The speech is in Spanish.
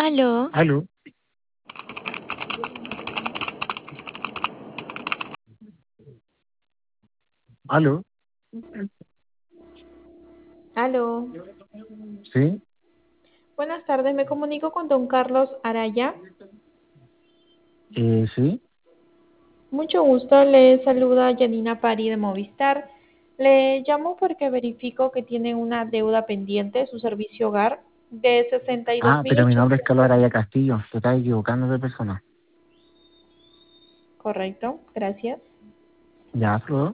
Aló, Aló, aló, Aló, sí, buenas tardes, me comunico con don Carlos Araya. sí. Mucho gusto, le saluda Janina Pari de Movistar. Le llamo porque verifico que tiene una deuda pendiente, su servicio hogar, de 62 Ah, mil pero mi nombre es Carlos ochocientos. Araya Castillo, te estás equivocando de persona. Correcto, gracias. Ya, Frodo.